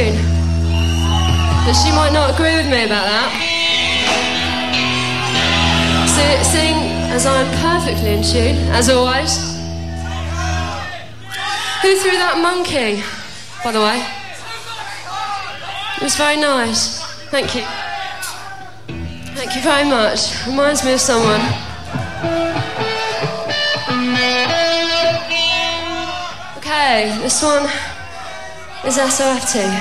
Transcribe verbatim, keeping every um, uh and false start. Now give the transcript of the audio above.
tune, but she might not agree with me about that. So, seeing as I'm perfectly in tune, as always. Who threw that monkey, by the way? It was very nice. Thank you. Thank you very much. Reminds me of someone. Okay, this one is S O F T.